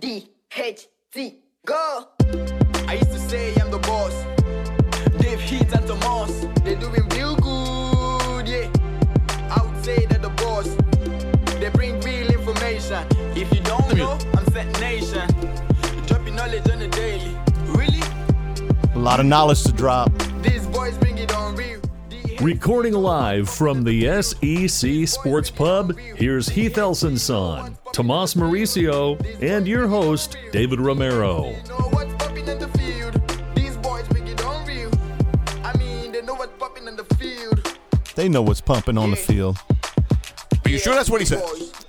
DHT, go! I used to say I'm the boss. Dave Heat and Tomas, they're doing real good, yeah. I would say that the boss, they bring real information. If you don't know, I'm Set Nation. Dropping knowledge on the daily. Really? A lot of knowledge to drop. These boys bring it on real. Recording live from the SEC Sports Pub, here's Heath Elson's son, Tomas Mauricio, and your host, David Romero. They know what's popping in the field. These boys bring it on real. I mean, they know what's popping in the field. They know what's pumping on the field. Are you sure that's what he said?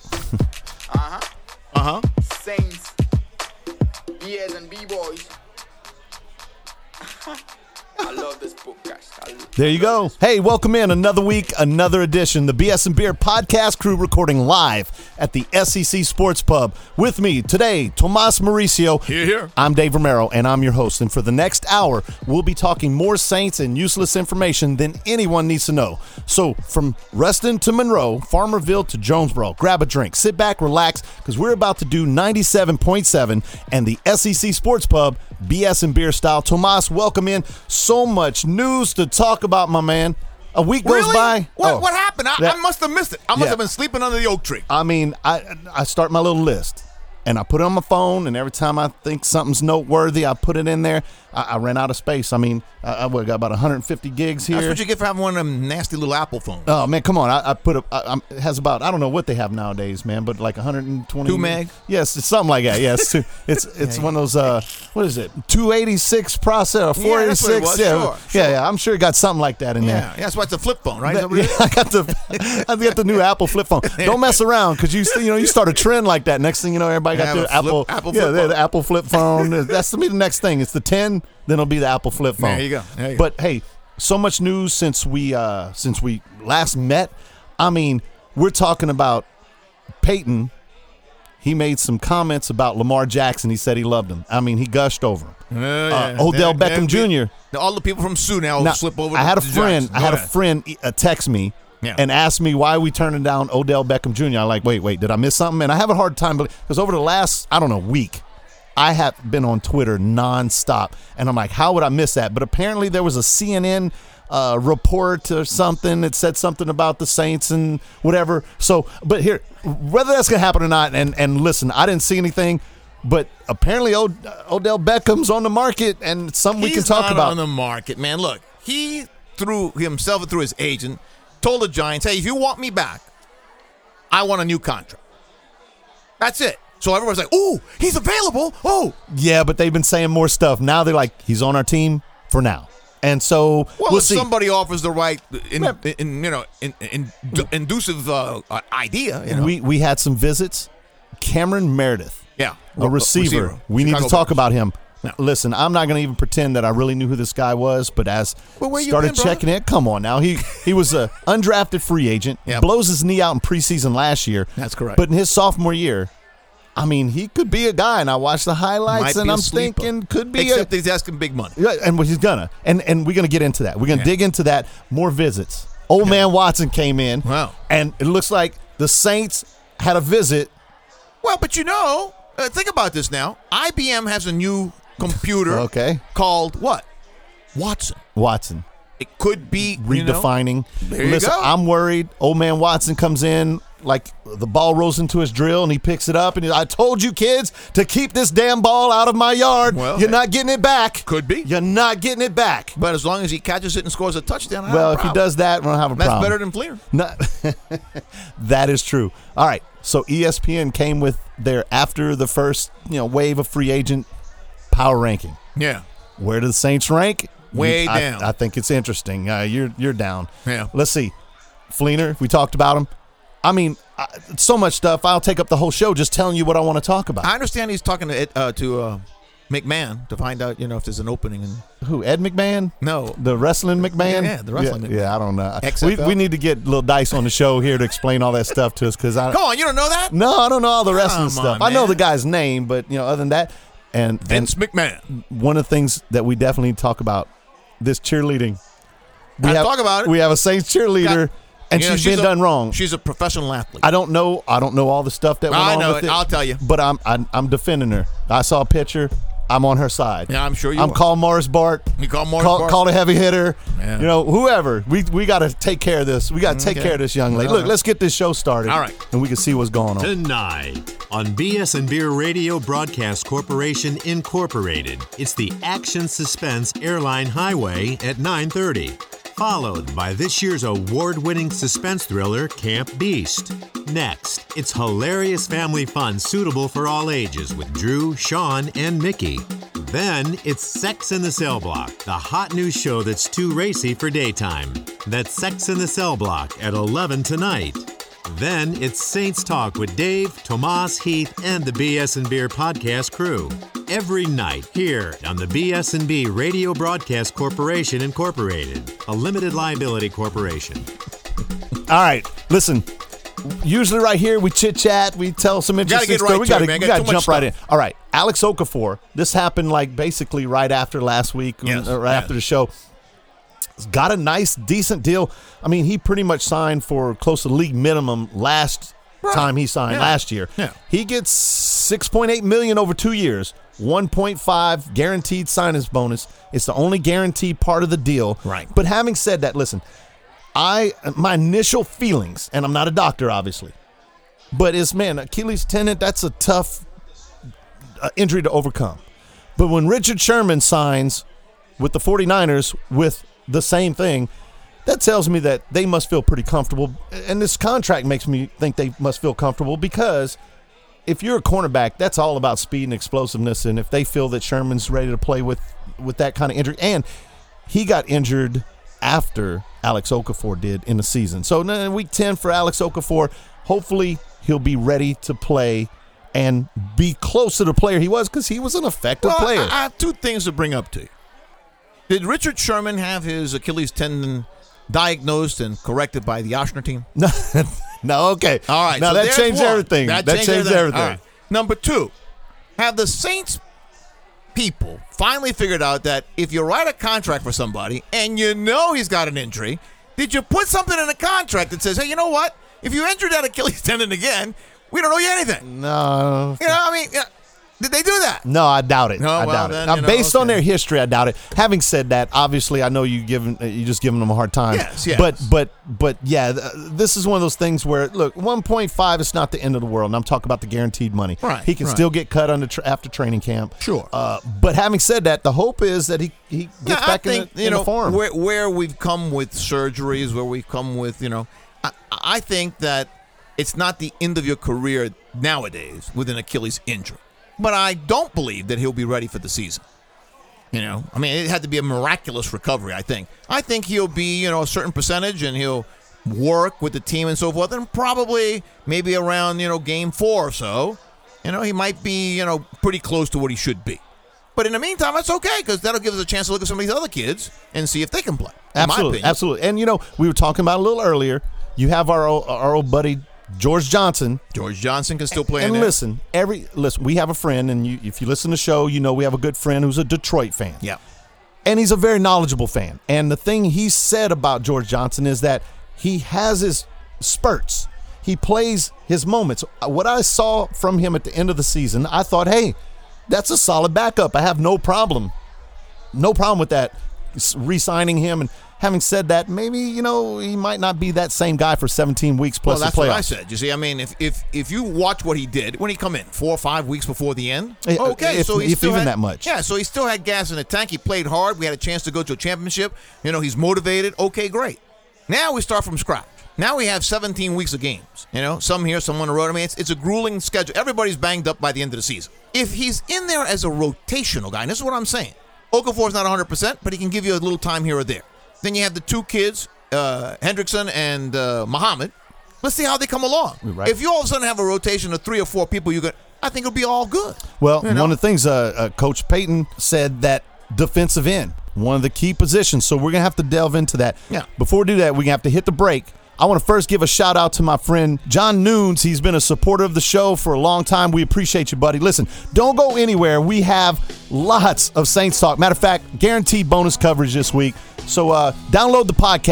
Saints. Yes, and B-boys. I love this podcast. There you go. Hey, welcome in another week, another edition. The BS and Beer podcast crew recording live at the SEC Sports Pub. With me today, Tomas Mauricio. Here. I'm Dave Romero, and I'm your host. And for the next hour, we'll be talking more Saints and useless information than anyone needs to know. So from Reston to Monroe, Farmerville to Jonesboro, grab a drink, sit back, relax, because we're about to do 97.7 and the SEC Sports Pub, BS and Beer style. Tomas, welcome in. So much news to talk about, my man. A week goes by. What happened? I must have missed it. I must have been sleeping under the oak tree. I mean, I start my little list, and I put it on my phone, and every time I think something's noteworthy, I put it in there. I ran out of space. I mean, I got about 150 gigs here. That's what you get for having one of them nasty little Apple phones. Oh, man, come on. I put it has about, I don't know what they have nowadays, man, but like 120. 2 meg? Yes, it's something like that. Yes, it's one of those, what is it, 286 processor, 486? Yeah, that's what it was. Sure. Yeah, I'm sure it got something like that in there. Yeah, that's why it's a flip phone, right? I got the new Apple flip phone. Don't mess around, because you start a trend like that. Next thing you know, everybody got the Apple flip the Apple flip phone. That's to be the next thing. It's the 10, then it'll be the Apple flip phone. There you go. But hey, so much news since we last met. I mean, we're talking about Peyton. He made some comments about Lamar Jackson. He said he loved him. I mean, he gushed over him. Odell Beckham Jr. All the people from Sioux now slip over. I had a friend text me and ask me why we turning down Odell Beckham Jr. I'm like, wait, did I miss something? And I have a hard time because over the last, week, I have been on Twitter nonstop, and I'm like, how would I miss that? But apparently there was a CNN report or something that said something about the Saints and whatever. So, but here, whether that's going to happen or not, and listen, I didn't see anything, but apparently Odell Beckham's on the market, and it's something we can talk about. He's on the market, man. Look, he through himself and through his agent told the Giants, hey, if you want me back, I want a new contract. That's it. So everyone's like, "Ooh, he's available." Oh, yeah, but they've been saying more stuff. Now they're like, "He's on our team for now." And so we'll if see. somebody offers the right, inducive idea. We had some visits. Cameron Meredith, a receiver. We need to talk about him. Now, listen, I'm not going to even pretend that I really knew who this guy was, but started checking it. Come on now. He was a undrafted free agent. Blows his knee out in preseason last year. That's correct. But in his sophomore year, I mean, he could be a guy, and I watched the highlights, and I'm thinking could be Except he's asking big money. Yeah, and he's gonna. And we're going to get into that. We're going to dig into that. More visits. Old man Watson came in. Wow. And it looks like the Saints had a visit. Well, but think about this now. IBM has a new computer called what? Watson. It could be redefining. There you go. I'm worried. Old man Watson comes in, like the ball rolls into his drill, and he picks it up, and I told you kids to keep this damn ball out of my yard. Well, you're not getting it back. Could be. You're not getting it back. But as long as he catches it and scores a touchdown, if he does that, we don't have a problem. That's better than Fleer. No, that is true. All right. So ESPN came with their after the first wave of free agent power ranking. Yeah. Where do the Saints rank? Way down. I think it's interesting. You're down. Yeah. Let's see. Fleener, we talked about him. I mean, so much stuff. I'll take up the whole show just telling you what I want to talk about. I understand he's talking to McMahon to find out, if there's an opening. Who, Ed McMahon? No. The wrestling McMahon? Yeah, the wrestling McMahon. Yeah, I don't know. XFL? We need to get Lil Dice on the show here to explain all that stuff to us. Come on, you don't know that? No, I don't know all the wrestling stuff. Man. I know the guy's name, but, other than that. And Vince McMahon. One of the things that we definitely talk about, this cheerleading. Talk about it. We have a Saints cheerleader. And she's been done wrong. She's a professional athlete. I don't know all the stuff that went on know with it. I'll tell you. But I'm defending her. I saw a picture. I'm on her side. Yeah, I'm sure you I'm are. calling Morris Bart. You call Morris Bart? Call the heavy hitter. Yeah. Whoever. We got to take care of this. We got to take care of this young lady. Look, let's get this show started. All right. And we can see what's going on. Tonight on BS and Beer Radio Broadcast Corporation Incorporated, it's the action suspense Airline Highway at 9:30. Followed by this year's award-winning suspense thriller, Camp Beast. Next, it's hilarious family fun suitable for all ages with Drew, Sean, and Mickey. Then, it's Sex in the Cell Block, the hot new show that's too racy for daytime. That's Sex in the Cell Block at 11 tonight. Then, it's Saints Talk with Dave, Tomas, Heath, and the BS and Beer podcast crew. Every night here on the BS&B Radio Broadcast Corporation Incorporated, a limited liability corporation. All right, listen. Usually right here we chit-chat, we tell some interesting stories. We got to jump right in. All right, Alex Okafor. This happened like basically right after last week, after the show. He's got a nice, decent deal. I mean, he pretty much signed for close to league minimum last time he signed last year. Yeah. He gets $6.8 million over 2 years, 1.5 guaranteed signing bonus. It's the only guaranteed part of the deal. Right. But having said that, listen, my initial feelings, and I'm not a doctor, obviously, but Achilles tendon, that's a tough injury to overcome. But when Richard Sherman signs with the 49ers with the same thing, that tells me that they must feel pretty comfortable. And this contract makes me think they must feel comfortable because if you're a cornerback, that's all about speed and explosiveness. And if they feel that Sherman's ready to play with that kind of injury, and he got injured after Alex Okafor did in the season. So week 10 for Alex Okafor, hopefully he'll be ready to play and be close to the player he was because he was an effective player. I have two things to bring up to you. Did Richard Sherman have his Achilles tendon diagnosed and corrected by the Ochsner team? No, okay. All right. Now so that changed everything. That changed everything. All right. Number two, have the Saints people finally figured out that if you write a contract for somebody and you know he's got an injury, did you put something in a contract that says, hey, you know what? If you injure that Achilles tendon again, we don't owe you anything. No. Did they do that? No, I doubt it. No, I well, doubt then, it. Based on their history, I doubt it. Having said that, obviously, I know you just giving them a hard time. Yes. But yeah, this is one of those things where look, 1.5 is not the end of the world, and I'm talking about the guaranteed money. Right. He can still get cut after training camp. Sure. But having said that, the hope is that he gets back in the form. Where we've come with surgeries, where we've come with I think that it's not the end of your career nowadays with an Achilles injury. But I don't believe that he'll be ready for the season. It had to be a miraculous recovery, I think. I think he'll be, a certain percentage, and he'll work with the team and so forth, and probably maybe around, game 4 or so, he might be, pretty close to what he should be. But in the meantime, that's okay, because that'll give us a chance to look at some of these other kids and see if they can play. Absolutely, absolutely. And, we were talking about a little earlier, you have our old buddy, George Johnson. George Johnson can still play and in there. listen, we have a friend, and if you listen to the show, we have a good friend who's a Detroit fan. Yeah. And he's a very knowledgeable fan. And the thing he said about George Johnson is that he has his spurts. He plays his moments. What I saw from him at the end of the season, I thought, hey, that's a solid backup. I have no problem with that, re-signing him. And having said that, maybe, he might not be that same guy for 17 weeks plus the playoffs. Well, that's what I said. You see, if you watch what he did, when he come in, 4 or 5 weeks before the end, okay. So he still had that much. Yeah, so he still had gas in the tank. He played hard. We had a chance to go to a championship. He's motivated. Okay, great. Now we start from scratch. Now we have 17 weeks of games. Some here, some on the road. It's a grueling schedule. Everybody's banged up by the end of the season. If he's in there as a rotational guy, and this is what I'm saying, Okafor's not 100%, but he can give you a little time here or there. Then you have the two kids, Hendrickson and Muhammad. Let's see how they come along. Right. If you all of a sudden have a rotation of 3 or 4 people, I think it'll be all good. Well, one of the things Coach Payton said that defensive end, one of the key positions. So we're going to have to delve into that. Yeah. Before we do that, we're going to have to hit the break. I want to first give a shout out to my friend John Nunes. He's been a supporter of the show for a long time. We appreciate you, buddy. Listen, don't go anywhere. We have lots of Saints talk. Matter of fact, guaranteed bonus coverage this week. So download the podcast.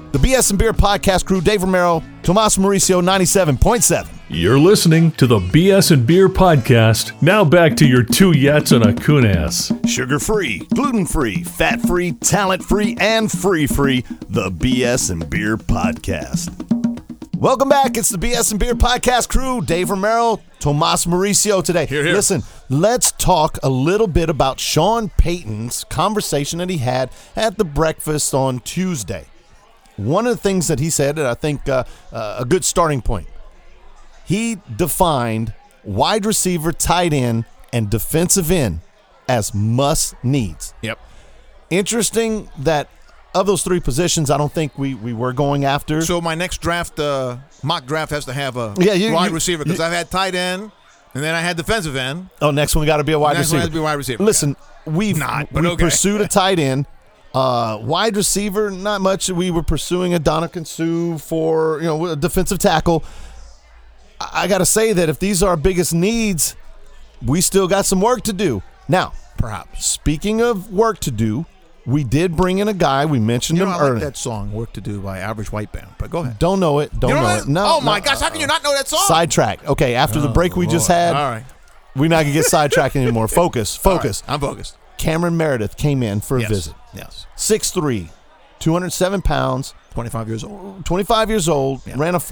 The BS and Beer podcast crew, Dave Romero, Tomas Mauricio, 97.7. You're listening to the BS and Beer podcast. Now back to your two Yats and a Kunas. Sugar-free, gluten-free, fat-free, talent-free, and free-free. The BS and Beer podcast. Welcome back. It's the BS and Beer podcast crew, Dave Romero, Tomas Mauricio today. Here. Listen, let's talk a little bit about Sean Payton's conversation that he had at the breakfast on Tuesday. One of the things that he said that I think a good starting point. He defined wide receiver, tight end, and defensive end as must needs. Yep. Interesting that of those three positions, I don't think we were going after. So my next draft, mock draft, has to have a wide receiver because I've had tight end, and then I had defensive end. Oh, next one got to be a wide Next one receiver. has to be a wide receiver. Listen, we okay. pursued a tight end. Wide receiver, not much. We were pursuing a Dominican Sue for a defensive tackle. I got to say that if these are our biggest needs, we still got some work to do. Now, Perhaps. speaking of work to do, we did bring in a guy. We mentioned him I earlier. like that song, Work to Do by Average White Band. But go ahead. Don't know it. Don't You know it. No. Oh, my gosh. How can you not know that song? Sidetrack. Okay, after the break we just had, All right. we're not going to get sidetracked anymore. Focus. All right. I'm focused. Cameron Meredith came in for a visit. Yes. 6'3", 207 pounds, 25 years old. 25 years old, ran a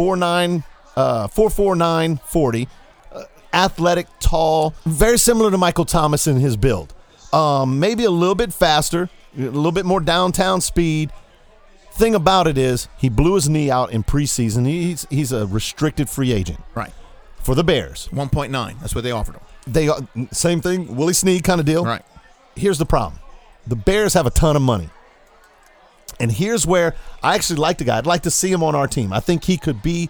4.49 40, athletic, tall, very similar to Michael Thomas in his build. Maybe a little bit faster, a little bit more downtown speed. Thing about it is he blew his knee out in preseason. He's a restricted free agent. Right. For the Bears. 1.9. That's what they offered him. They same thing, Willie Snead kind of deal. Right. Here's the problem. The Bears have a ton of money. And here's where I actually like the guy. I'd like to see him on our team. I think he could be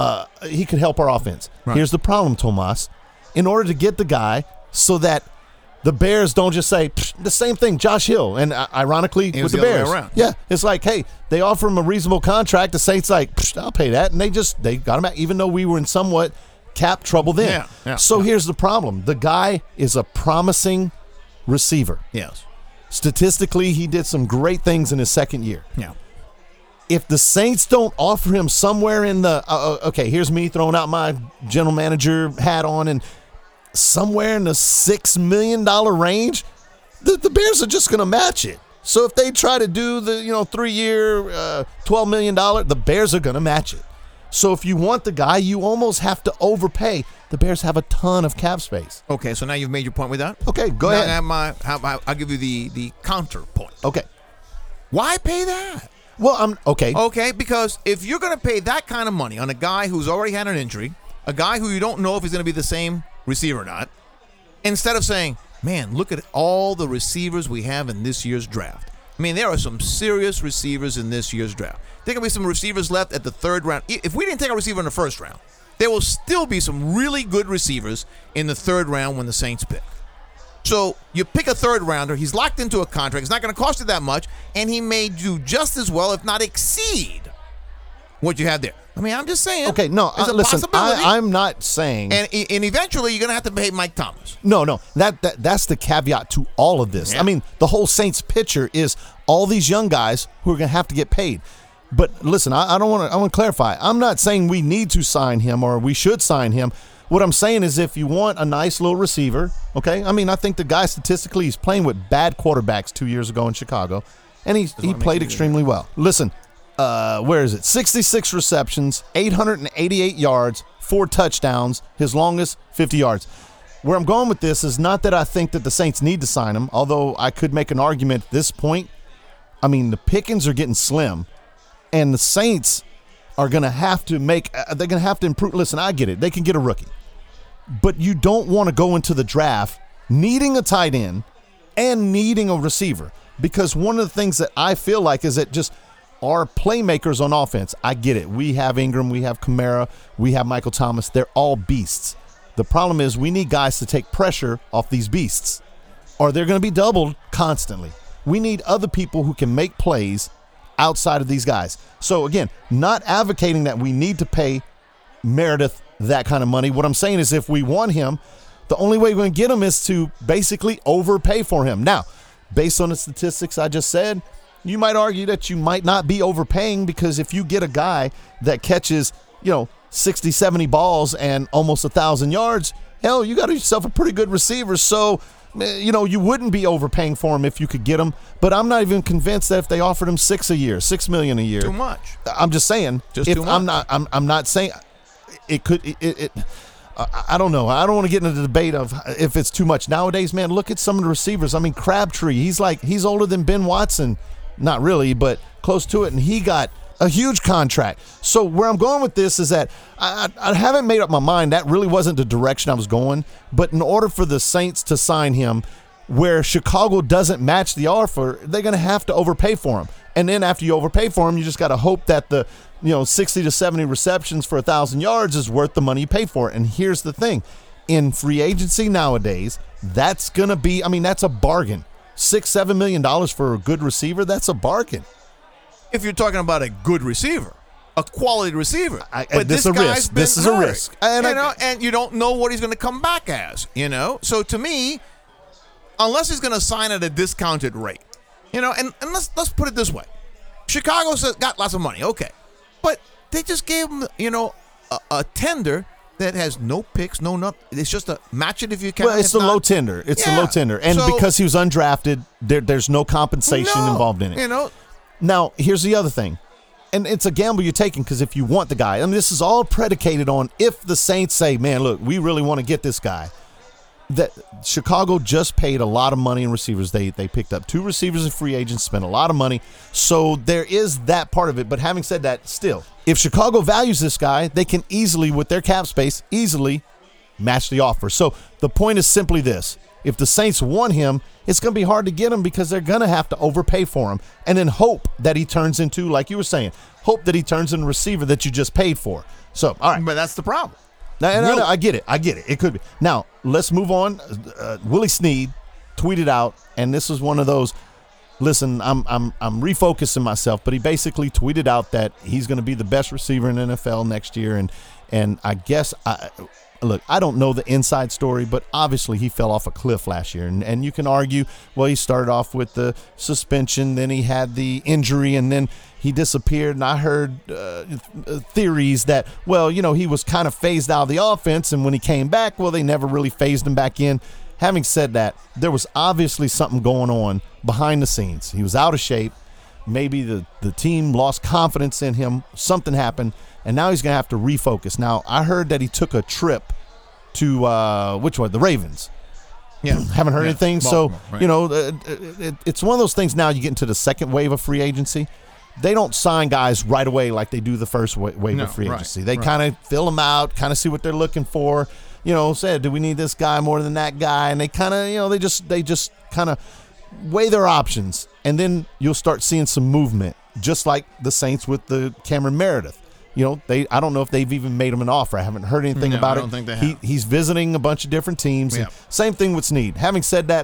he could help our offense. Right. Here's the problem, Tomas. In order to get the guy so that the Bears don't just say the same thing, Josh Hill, and ironically with the the other way Bears. around. Yeah, it's like, hey, they offer him a reasonable contract. The Saints like, I'll pay that. And they got him out, even though we were in somewhat cap trouble then. Yeah. So here's the problem. The guy is a promising receiver. Yes. Statistically, he did some great things in his second year. Yeah. If the Saints don't offer him somewhere in the okay, here's me throwing out my general manager hat on, and somewhere in the $6 million range, the Bears are just going to match it. So if they try to do the 3-year, $12 million, the Bears are going to match it. So if you want the guy, you almost have to overpay. The Bears have a ton of cap space. Okay, so now you've made your point with that. Okay, go ahead. I'll give you the counterpoint. Okay. Why pay that? Well, I'm okay. Okay, because if you're going to pay that kind of money on a guy who's already had an injury, a guy who you don't know if he's going to be the same receiver or not, instead of saying, man, look at all the receivers we have in this year's draft. I mean, there are some serious receivers in this year's draft. There can be some receivers left at the third round. If we didn't take a receiver in the first round, there will still be some really good receivers in the third round when the Saints pick. So you pick a third rounder, he's locked into a contract, it's not going to cost you that much, and he may do just as well, if not exceed what you have there. I mean, I'm just saying. Okay, no, there's a listen, possibility. I'm not saying. And eventually you're going to have to pay Mike Thomas. No, that's the caveat to all of this. Yeah. I mean, the whole Saints picture is all these young guys who are going to have to get paid. But listen, I want to clarify. I'm not saying we need to sign him or we should sign him. What I'm saying is if you want a nice little receiver, okay? I mean, I think the guy statistically he's playing with bad quarterbacks 2 years ago in Chicago, and he played extremely well. Listen, where is it? 66 receptions, 888 yards, 4 touchdowns, his longest 50 yards. Where I'm going with this is not that I think that the Saints need to sign him, although I could make an argument at this point. I mean, the pickings are getting slim, and the Saints are going to have to they're going to have to improve. Listen, I get it. They can get a rookie. But you don't want to go into the draft needing a tight end and needing a receiver, because one of the things that I feel like is that just our playmakers on offense, I get it. We have Ingram, we have Kamara, we have Michael Thomas. They're all beasts. The problem is we need guys to take pressure off these beasts, or they're going to be doubled constantly. We need other people who can make plays outside of these guys. So again, not advocating that we need to pay Meredith that kind of money. What I'm saying is if we want him, the only way we're going to get him is to basically overpay for him. Now, based on the statistics I just said, you might argue that you might not be overpaying, because if you get a guy that catches, 60, 70 balls and almost 1,000 yards, hell, you got yourself a pretty good receiver. So, you wouldn't be overpaying for him if you could get him. But I'm not even convinced that if they offered him $6 million a year. Too much. I'm just saying. Too much. I'm not saying it could. I don't know. I don't want to get into the debate of if it's too much nowadays. Man, look at some of the receivers. I mean, Crabtree. He's older than Ben Watson. Not really, but close to it, and he got a huge contract. So where I'm going with this is that I haven't made up my mind. That really wasn't the direction I was going. But in order for the Saints to sign him, where Chicago doesn't match the offer, they're going to have to overpay for him. And then after you overpay for him, you just got to hope that the 60 to 70 receptions for 1,000 yards is worth the money you pay for it. And here's the thing. In free agency nowadays, that's going to be, that's a bargain. $6-7 million for a good receiver, that's a bargain. If you're talking about a good receiver, a quality receiver. But this is a risk. This is a risk. And you don't know what he's going to come back as, So to me, unless he's going to sign at a discounted rate, and let's put it this way. Chicago's got lots of money, okay. But they just gave him, a tender that has no picks, no nothing. It's just a match it if you can. Well, it's the low tender. It's the low tender. And because he was undrafted, there's no compensation involved in it. Now, here's the other thing. And it's a gamble you're taking, because if you want the guy, this is all predicated on if the Saints say, man, look, we really want to get this guy. That Chicago just paid a lot of money in receivers. They picked up 2 receivers and free agents, spent a lot of money. So there is that part of it. But having said that, still, if Chicago values this guy, they can easily, with their cap space, match the offer. So the point is simply this. If the Saints want him, it's going to be hard to get him, because they're going to have to overpay for him, and then hope that he turns into, like you were saying, into a receiver that you just paid for. So, all right. But that's the problem. No, I get it. It could be. Now, let's move on. Willie Snead tweeted out, and this is one of those, listen, I'm refocusing myself, but he basically tweeted out that he's going to be the best receiver in the NFL next year, and I guess look, I don't know the inside story, but obviously he fell off a cliff last year. And you can argue, well, he started off with the suspension, then he had the injury, and then he disappeared. And I heard theories that, well, he was kind of phased out of the offense, and when he came back, well, they never really phased him back in. Having said that, there was obviously something going on behind the scenes. He was out of shape. Maybe the team lost confidence in him. Something happened. And now he's going to have to refocus. Now, I heard that he took a trip to, which one? The Ravens. Yeah. Haven't heard anything. Baltimore, so, right. It's one of those things now you get into the second wave of free agency. They don't sign guys right away like they do the first wave of free agency. They kind of fill them out, kind of see what they're looking for. Said, do we need this guy more than that guy? And they kind of, they just kind of weigh their options. And then you'll start seeing some movement, just like the Saints with the Cameron Meredith. I don't know if they've even made him an offer. I haven't heard anything about it. I don't think they have. He's visiting a bunch of different teams. Yeah. And same thing with Snead. Having said that,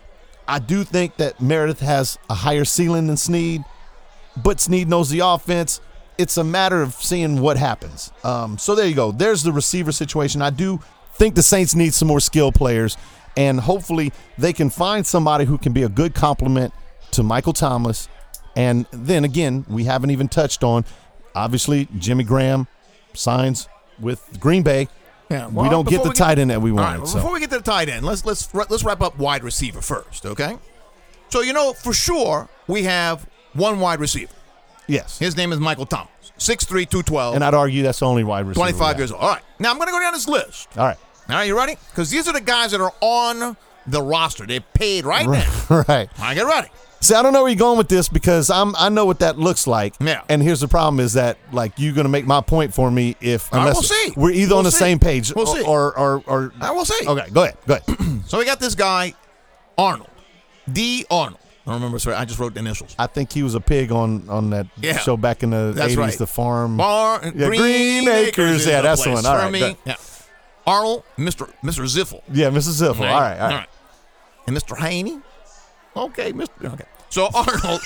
I do think that Meredith has a higher ceiling than Snead, but Snead knows the offense. It's a matter of seeing what happens. So there you go. There's the receiver situation. I do think the Saints need some more skill players, and hopefully they can find somebody who can be a good complement to Michael Thomas. And then again, we haven't even touched on, obviously, Jimmy Graham signs with Green Bay. Yeah, we don't get the tight end that we wanted. Right, before we get to the tight end, let's wrap up wide receiver first, okay? So, for sure, we have one wide receiver. Yes. His name is Michael Thomas, 6'3", 212. And I'd argue that's the only wide receiver. 25 years old. All right. Now, I'm going to go down this list. All right. All right, you ready? Because these are the guys that are on the roster. They're paid right now. Right. All right, get ready. See, I don't know where you're going with this, because I know what that looks like. Yeah. And here's the problem is that, you're going to make my point for me unless we'll see. We're either on the same page. We'll see. Or we'll see. Okay, go ahead. So we got this guy, Arnold. D. Arnold. I don't remember. Sorry, I just wrote the initials. I think he was a pig on that show back in the 80s, right. The Farm. Green Acres. Yeah, that's the one. All right. Me. Yeah. Arnold, Mr. Ziffel. Yeah, Mr. Ziffel. Right. All right. And Mr. Haney. Okay, Okay. So Arnold,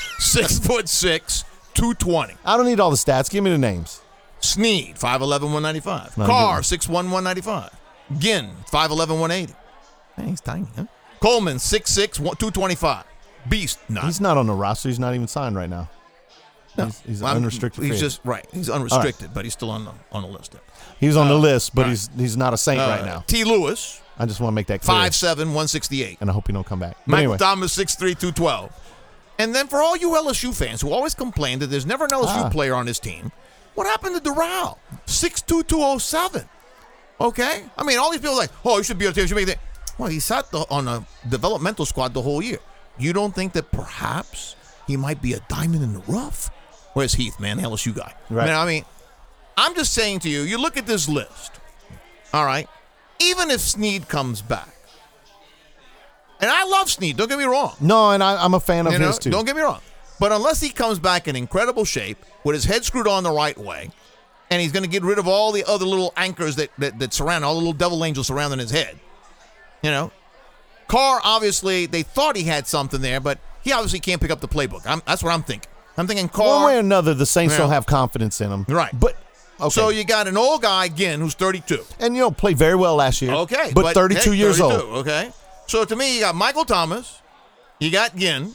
6'6", 220. I don't need all the stats. Give me the names. Snead, 5'11", 195. Carr, 6'1", 195. Ginn, 5'11", 180. Hey, he's tiny, huh? Coleman, 6'6", 225. beast. He's not on the roster. He's not even signed right now. No. He's unrestricted. He's free just right. He's unrestricted, but he's still on the list. He's on the list, but he's not a Saint right now. T. Lewis, I just want to make that clear. 5'7", 168. And I hope he don't come back. But Michael anyway. Thomas, 6'3", 212. And then for all you LSU fans who always complain that there's never an LSU player on this team, what happened to Doral? 6'2", 207. Okay? I mean, all these people are like, oh, you should be on the team. You should make that. Well, he sat on a developmental squad the whole year. You don't think that perhaps he might be a diamond in the rough? Where's Heath, man, LSU guy? Right. I mean, I'm just saying to you, you look at this list, all right? Even if Snead comes back, and I love Snead, don't get me wrong. No, and I'm a fan of his too. Don't get me wrong. But unless he comes back in incredible shape, with his head screwed on the right way, and he's going to get rid of all the other little anchors that surround, all the little devil angels surrounding his head, Carr, obviously, they thought he had something there, but he obviously can't pick up the playbook. That's what I'm thinking. I'm thinking Carr. One way or another, the Saints don't have confidence in him. Right. But, okay. So you got an old guy, again, who's 32. And, played very well last year. Okay. But 32 years 32, old. Okay. So to me, you got Michael Thomas, you got Ginn,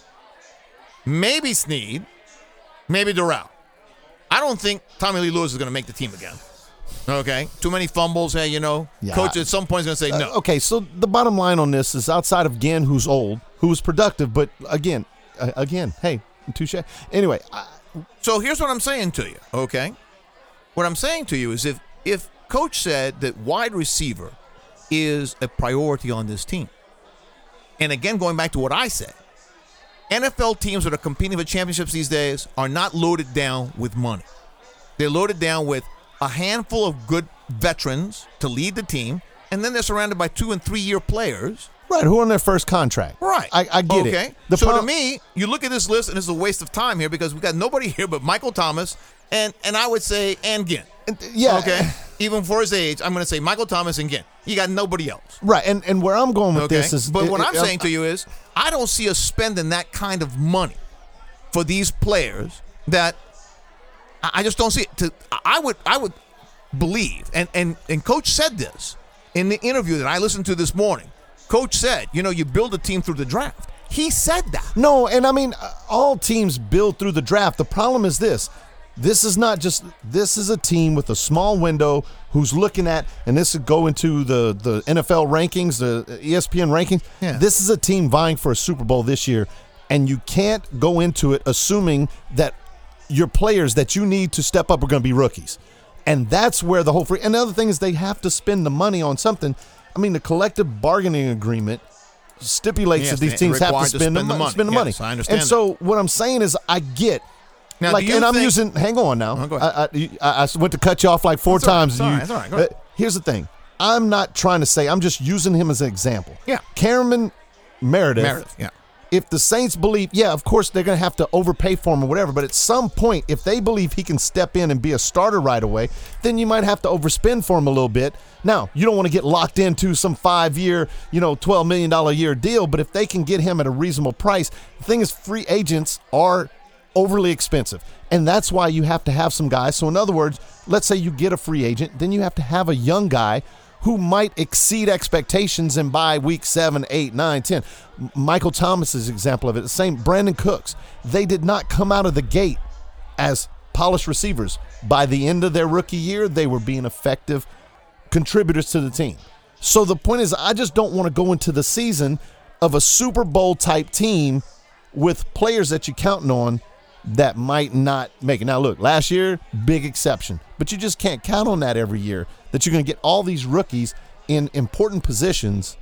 maybe Snead, maybe Doral. I don't think Tommy Lee Lewis is going to make the team again. Okay? Too many fumbles. Hey, Yeah. Coach at some point is going to say no. Okay, so the bottom line on this is outside of Ginn, who's old, who's productive, but again, hey, touche. Anyway. So here's what I'm saying to you, okay? What I'm saying to you is if Coach said that wide receiver is a priority on this team, and again, going back to what I said, NFL teams that are competing for championships these days are not loaded down with money. They're loaded down with a handful of good veterans to lead the team, and then they're surrounded by 2- and 3-year players. Right, who are on their first contract. Right. I get it. Okay. To me, you look at this list, and it's a waste of time here because we got nobody here but Michael Thomas and I would say and Ginn. Yeah. Okay. Even for his age, I'm going to say Michael Thomas and Ginn. You got nobody else. Right, and where I'm going with this is... But what I'm saying to you is, I don't see us spending that kind of money for these players that I just don't see it. I would believe, and Coach said this in the interview that I listened to this morning. Coach said, you build a team through the draft. He said that. No, and I mean, all teams build through the draft. The problem is this. This is a team with a small window who's looking at, and this would go into the NFL rankings, the ESPN rankings. Yeah. This is a team vying for a Super Bowl this year, and you can't go into it assuming that your players that you need to step up are going to be rookies. And that's where the whole and the other thing is they have to spend the money on something. I mean, the collective bargaining agreement stipulates that these teams have to spend the money. Yes, I understand. And so what I'm saying is I get – now, hang on now. Oh, go ahead. I went to cut you off like 4 times. That's all right. Go ahead. Here's the thing. I'm not trying to say, I'm just using him as an example. Yeah. Cameron Meredith. Yeah. If the Saints believe, of course they're going to have to overpay for him or whatever, but at some point, if they believe he can step in and be a starter right away, then you might have to overspend for him a little bit. Now, you don't want to get locked into some 5-year, $12 million a year deal, but if they can get him at a reasonable price, the thing is free agents are overly expensive, and that's why you have to have some guys. So in other words, let's say you get a free agent, then you have to have a young guy who might exceed expectations and by week 7, 8, 9, 10. Michael Thomas's example of it, the same. Brandon Cooks, they did not come out of the gate as polished receivers. By the end of their rookie year, they were being effective contributors to the team. So the point is, I just don't want to go into the season of a Super Bowl type team with players that you're counting on that might not make it. Now, look, last year, big exception. But you just can't count on that every year, that you're going to get all these rookies in important positions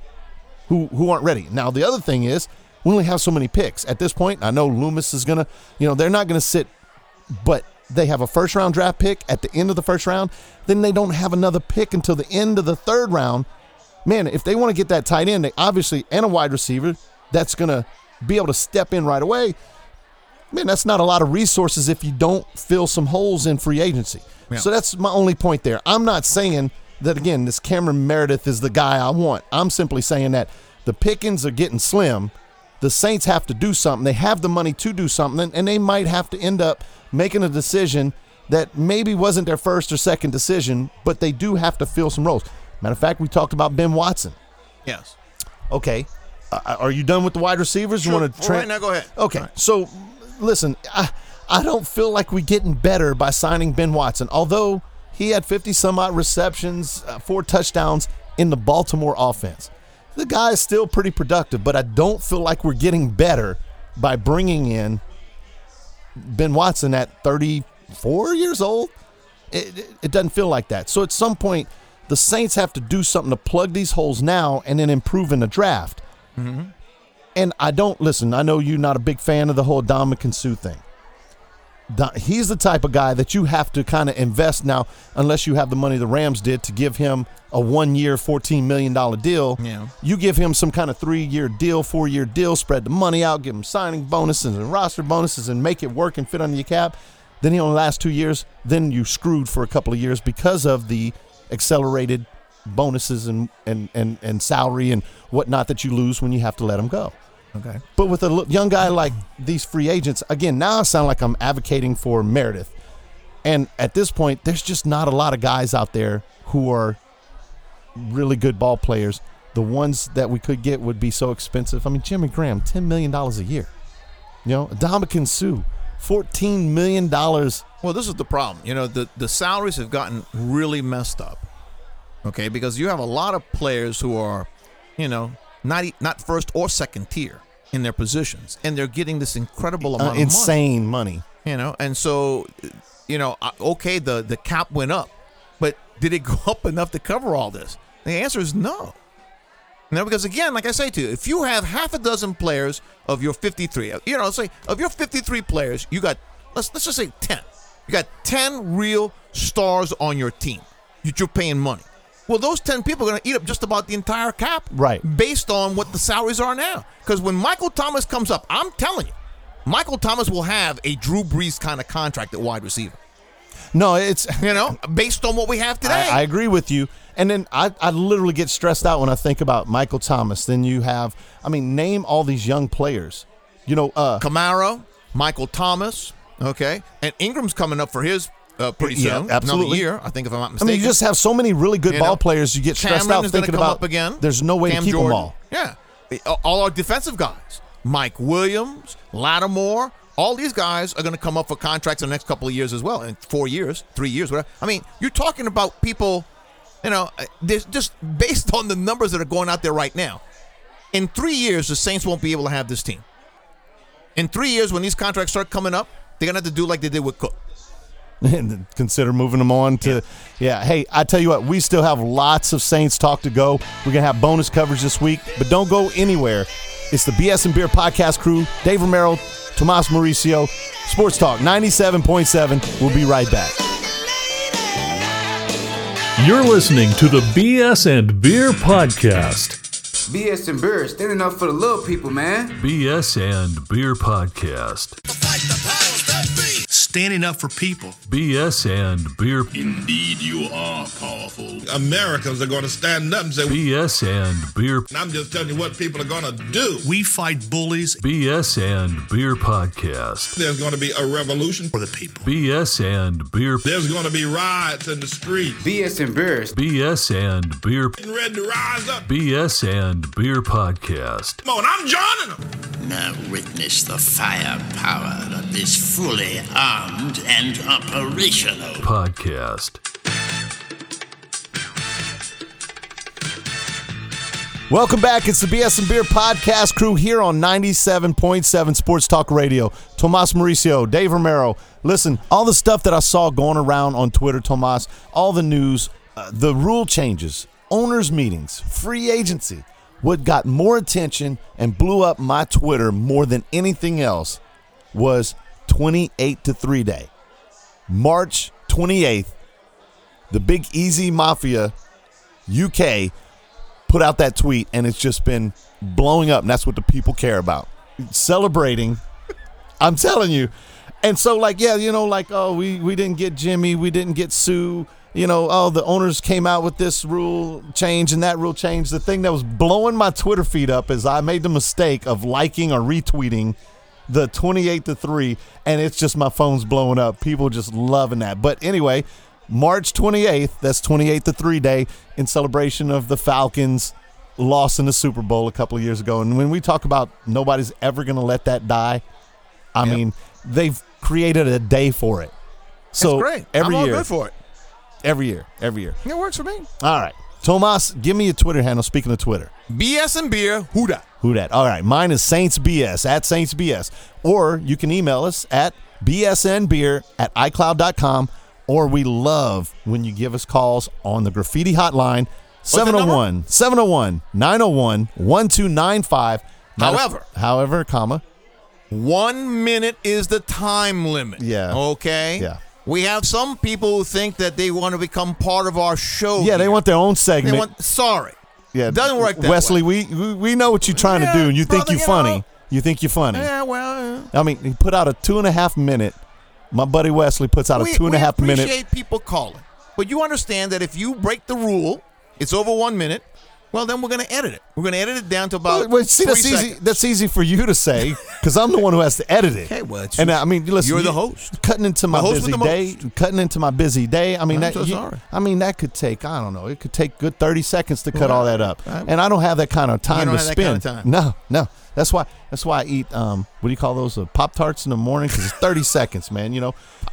who aren't ready. Now, the other thing is, we only have so many picks. At this point, I know Loomis is going to, they're not going to sit, but they have a first-round draft pick at the end of the first round. Then they don't have another pick until the end of the third round. Man, if they want to get that tight end, and a wide receiver that's going to be able to step in right away, man, that's not a lot of resources if you don't fill some holes in free agency. Yeah. So that's my only point there. I'm not saying that, again, this Cameron Meredith is the guy I want. I'm simply saying that the pickings are getting slim. The Saints have to do something. They have the money to do something, and they might have to end up making a decision that maybe wasn't their first or second decision, but they do have to fill some roles. Matter of fact, we talked about Ben Watson. Yes. Okay. Are you done with the wide receivers? Sure. You want to Right now, go ahead. Okay, Right. so listen, I don't feel like we're getting better by signing Ben Watson, although he had 50-some-odd receptions, 4 touchdowns in the Baltimore offense. The guy is still pretty productive, but I don't feel like we're getting better by bringing in Ben Watson at 34 years old. It doesn't feel like that. So at some point, the Saints have to do something to plug these holes now and then improve in the draft. Mm-hmm. And I know you're not a big fan of the whole Ndamukong Suh thing. He's the type of guy that you have to kind of invest now, unless you have the money the Rams did to give him a 1-year, $14 million deal. Yeah. You give him some kind of 3-year deal, 4-year deal, spread the money out, give him signing bonuses and roster bonuses and make it work and fit under your cap. Then he only lasts 2 years. Then you screwed for a couple of years because of the accelerated bonuses and salary and whatnot that you lose when you have to let him go. Okay. But with a young guy like these free agents, again, now I sound like I'm advocating for Meredith. And at this point, there's just not a lot of guys out there who are really good ball players. The ones that we could get would be so expensive. I mean, Jimmy Graham, $10 million a year. You know, Ndamukong Suh, $14 million. Well, this is the problem. You know, the salaries have gotten really messed up. Okay, because you have a lot of players who are, you know, not first or second tier in their positions, and they're getting this incredible amount of insane money. You know, and so, you know, okay, the cap went up, but did it go up enough to cover all this? The answer is no. You know, because again, like I say to you, if you have half a dozen players of your 53, you know, let's say of your 53 players, you got let's just say 10. You got 10 real stars on your team that you're paying money. Well, those 10 people are going to eat up just about the entire cap, right? Based on what the salaries are now. Because when Michael Thomas comes up, I'm telling you, Michael Thomas will have a Drew Brees kind of contract at wide receiver. No, it's, you know, based on what we have today. I agree with you. And then I literally get stressed out when I think about Michael Thomas. Then you have, I mean, name all these young players. You know, Kamara, Michael Thomas, okay, and Ingram's coming up for his pretty soon. Absolutely. Another year, I think, if I'm not mistaken. I mean, you just have so many really good ball players. You get stressed Cameron out thinking about up again. There's no way Cam to keep Jordan. them all. Yeah, all our defensive guys, Mike Williams, Lattimore, all these guys are going to come up for contracts in the next couple of years as well, in 4 years, 3 years, whatever. I mean, you're talking about people, you know, just based on the numbers that are going out there right now. In 3 years, the Saints won't be able to have this team. In 3 years, when these contracts start coming up, they're going to have to do like they did with Cook. And consider moving them on to, Hey, I tell you what, we still have lots of Saints talk to go. We're going to have bonus coverage this week, but don't go anywhere. It's the BS and Beer podcast crew, Dave Romero, Tomas Mauricio, Sports Talk 97.7. We'll be right back. You're listening to the BS and Beer podcast. BS and Beer, standing up for the little people, man. BS and Beer podcast. Standing up for people. BS and Beer. Indeed, you are powerful. Americans are going to stand up and say, BS and Beer. And I'm just telling you what people are going to do. We fight bullies. BS and Beer podcast. There's going to be a revolution For the people. BS and Beer. There's going to be riots in the streets. BS and Beer. BS and Beer. Getting ready to rise up. BS and Beer podcast. Come on, I'm joining them. Now witness the firepower of this fully armed and operational podcast. Welcome back. It's the BS and Beer podcast crew here on 97.7 Sports Talk Radio. Tomas Mauricio, Dave Romero. Listen, all the stuff that I saw going around on Twitter, Tomas, all the news, the rule changes, owners' meetings, free agency. What got more attention and blew up my Twitter more than anything else was 28-3 day. March 28th, the Big Easy Mafia UK put out that tweet, and it's just been blowing up, and that's what the people care about. Celebrating, I'm telling you. And so, like, yeah, you know, like, oh, we didn't get Jimmy, we didn't get Sue. You know, oh, the owners came out with this rule change and that rule change. The thing that was blowing my Twitter feed up is I made the mistake of liking or retweeting the 28-3, and it's just my phone's blowing up. People just loving that. But anyway, March 28th, that's 28-3 day in celebration of the Falcons lost in the Super Bowl a couple of years ago. And when we talk about nobody's ever going to let that die, I mean, they've created a day for it. So That's great. every I'm all year, good for it. every year. It works for me. All right. Tomas, give me your Twitter handle. Speaking of Twitter. BS and Beer, who dat? Who dat? All right. Mine is Saints BS, at Saints BS. Or you can email us at bsnbeer@icloud.com. Or we love when you give us calls on the graffiti hotline, 701-901-1295. However, comma. 1 minute is the time limit. Yeah. Okay? Yeah. We have some people who think that they want to become part of our show. Yeah, they want their own segment. Sorry. Yeah, it doesn't work that Wesley, way. we know what you're trying to do, and you think brother, you're funny. know. You think you're funny. Yeah, well. I mean, he put out a 2.5 minute. My buddy Wesley puts out a 2.5 minute. We appreciate people calling. But you understand that if you break the rule, it's over 1 minute, well, then we're going to edit it. We're going to edit it down to about see, 3 that's easy. seconds. That's easy for you to say because I'm the one who has to edit it. Okay, well, and I mean, listen, you're the host. Cutting into my busy day. Cutting into my busy day. I mean, I'm so sorry. I mean, that could take. I don't know. It could take good 30 seconds to cut all that up, and I don't have that kind of time to spend. No. That's why I eat. What do you call those? Pop-Tarts in the morning because it's 30 seconds, man. You know,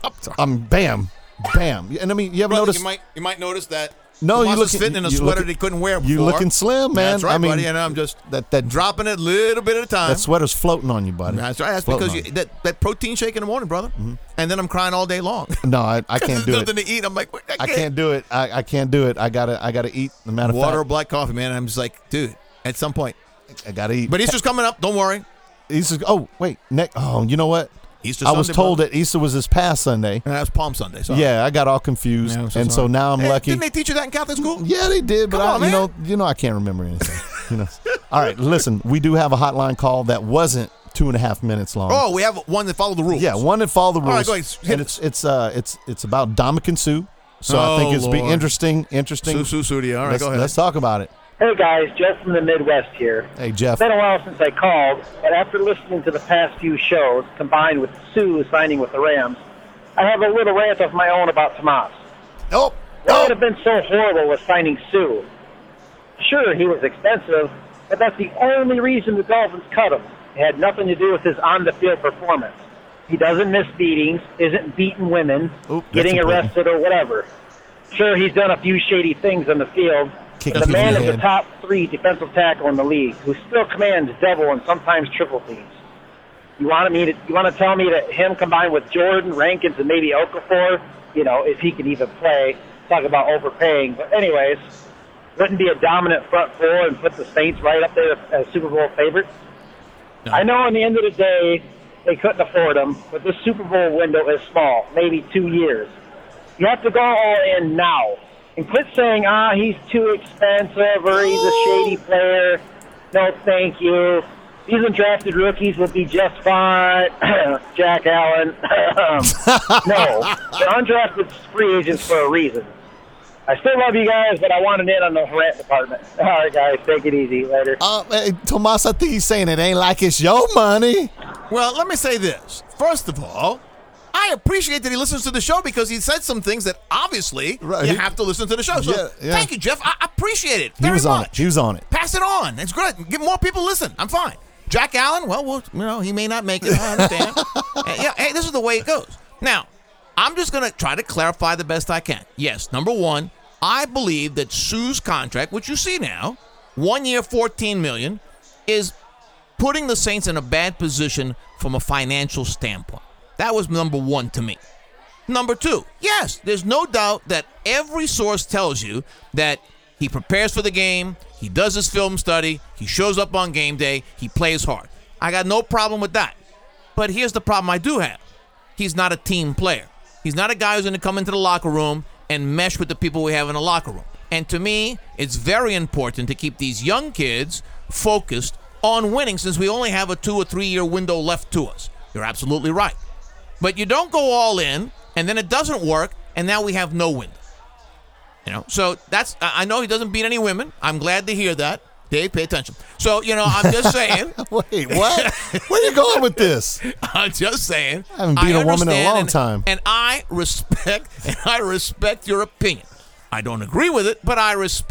bam. And I mean, you ever notice? You might notice that. No, you fitting in a sweater that he couldn't wear before. You looking slim, man. That's right, I mean, buddy. And I'm just that dropping it a little bit at a time. That sweater's floating on you, buddy. That's right. That's because that protein shake in the morning, brother. Mm-hmm. And then I'm crying all day long. No, I can't do it. Nothing to eat. I'm like, I can't do it. I can't do it. I gotta eat. No matter water or black coffee, man. I'm just like, dude. At some point, I gotta eat. But Easter's coming up. Don't worry. Easter's. Oh wait. You know what? Easter I was Sunday, told brother. that Easter was this past Sunday. And that was Palm Sunday. Sorry. Yeah, I got all confused, so now I'm lucky. Didn't they teach you that in Catholic school? Yeah, they did, but you know, I can't remember anything. All right, listen, we do have a hotline call that wasn't 2.5 minutes long. Oh, we have one that followed the rules. Yeah, one that followed the rules. All right, go ahead. And it's about Dominican Sue. So I think it's be interesting. Sue. All right, go ahead. Let's talk about it. Hey guys, Jeff from the Midwest here. Hey Jeff. It's been a while since I called, but after listening to the past few shows, combined with Sue signing with the Rams, I have a little rant of my own about Tomas. What would have been so horrible with signing Sue? Sure, he was expensive, but that's the only reason the Dolphins cut him. It had nothing to do with his on-the-field performance. He doesn't miss beatings, isn't beating women, getting arrested or whatever. Sure, he's done a few shady things on the field. The man is the top 3 defensive tackle in the league, who still commands double and sometimes triple teams. You want to tell me that him combined with Jordan, Rankins, and maybe Okafor, if he can even play, talk about overpaying. But anyways, wouldn't be a dominant front four and put the Saints right up there as Super Bowl favorites? No. I know in the end of the day, they couldn't afford him, but this Super Bowl window is small, maybe 2 years. You have to go all in now. And quit saying, he's too expensive or he's a shady player. No, thank you. These undrafted rookies would be just fine. Jack Allen. No, they're undrafted free agents for a reason. I still love you guys, but I want an in on the rant department. All right, guys, take it easy. Later. Tomas, I think he's saying it ain't like it's your money. Well, let me say this. First of all, I appreciate that he listens to the show because he said some things that obviously you have to listen to the show. So thank you, Jeff. I appreciate it very much. He was on it. Pass it on. It's good. Get more people listen. I'm fine. Jack Allen, well, he may not make it. I understand. Hey, this is the way it goes. Now, I'm just going to try to clarify the best I can. Yes, number one, I believe that Sue's contract, which you see now, 1 year, $14 million, is putting the Saints in a bad position from a financial standpoint. That was number one to me. Number two, yes, there's no doubt that every source tells you that he prepares for the game, he does his film study, he shows up on game day, he plays hard. I got no problem with that. But here's the problem I do have. He's not a team player. He's not a guy who's going to come into the locker room and mesh with the people we have in the locker room. And to me, it's very important to keep these young kids focused on winning since we only have a 2 or 3 year window left to us. You're absolutely right. But you don't go all in, and then it doesn't work, and now we have no window. So that's, I know he doesn't beat any women. I'm glad to hear that. Dave, pay attention. So, I'm just saying. Wait, what? Where are you going with this? I'm just saying. I haven't beat a woman in a long time. And I respect your opinion. I don't agree with it, but I respect it.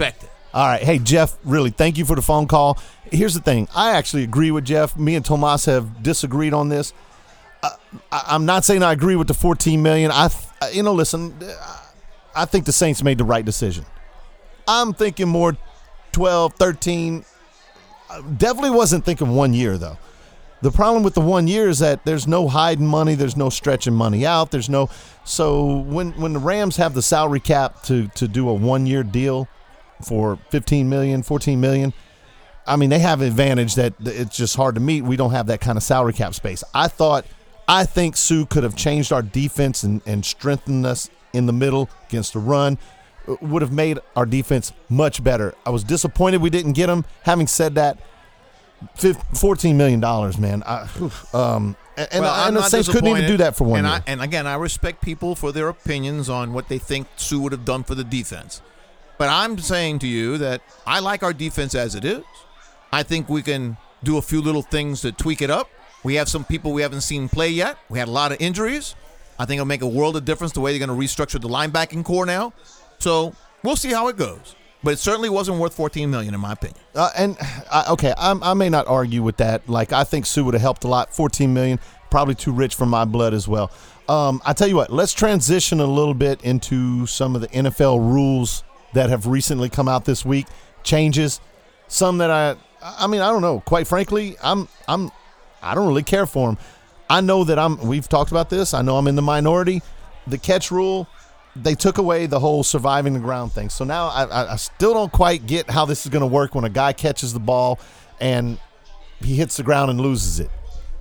All right. Hey, Jeff, really, thank you for the phone call. Here's the thing. I actually agree with Jeff. Me and Tomas have disagreed on this. I'm not saying I agree with the $14 million. Listen, I think the Saints made the right decision. I'm thinking more 12, 13. Definitely wasn't thinking 1 year, though. The problem with the 1 year is that there's no hiding money. There's no stretching money out. So when the Rams have the salary cap to do a 1 year deal for $15 million, $14 million, I mean, they have an advantage that it's just hard to meet. We don't have that kind of salary cap space. I think Sue could have changed our defense and strengthened us in the middle against the run. Would have made our defense much better. I was disappointed we didn't get him. Having said that, $14 million, man. And the Saints couldn't even do that for 1 year. And again, I respect people for their opinions on what they think Sue would have done for the defense. But I'm saying to you that I like our defense as it is. I think we can do a few little things to tweak it up. We have some people we haven't seen play yet. We had a lot of injuries. I think it'll make a world of difference the way they're going to restructure the linebacking core now. So we'll see how it goes. But it certainly wasn't worth $14 million, in my opinion. I may not argue with that. Like, I think Sue would have helped a lot. $14 million, probably too rich for my blood as well. I tell you what, let's transition a little bit into some of the NFL rules that have recently come out this week. Changes, some that I don't know. Quite frankly, I don't really care for them. I know that we've talked about this. I know I'm in the minority. The catch rule, they took away the whole surviving the ground thing. So now I still don't quite get how this is going to work when a guy catches the ball and he hits the ground and loses it.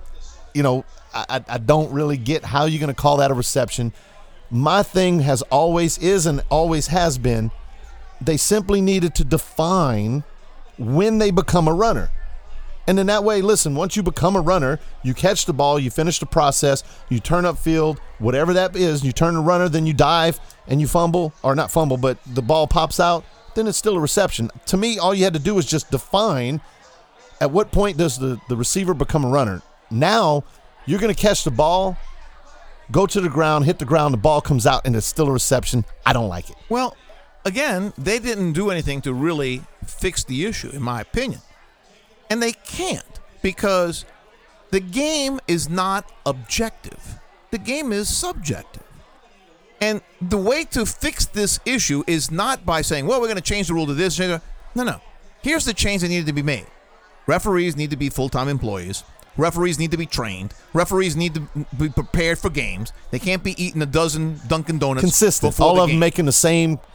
I don't really get how you're going to call that a reception. My thing always has been, they simply needed to define when they become a runner. And in that way, listen, once you become a runner, you catch the ball, you finish the process, you turn upfield, whatever that is, you turn the runner, then you dive and you fumble, or not fumble, but the ball pops out, then it's still a reception. To me, all you had to do was just define at what point does the receiver become a runner. Now, you're going to catch the ball, go to the ground, hit the ground, the ball comes out, and it's still a reception. I don't like it. Well, again, they didn't do anything to really fix the issue, in my opinion. And they can't, because the game is not objective. The game is subjective. And the way to fix this issue is not by saying, well, we're going to change the rule to this. No. Here's the change that needed to be made. Referees need to be full-time employees. Referees need to be trained. Referees need to be prepared for games. They can't be eating a dozen Dunkin' Donuts. Consistent. All of them making the same call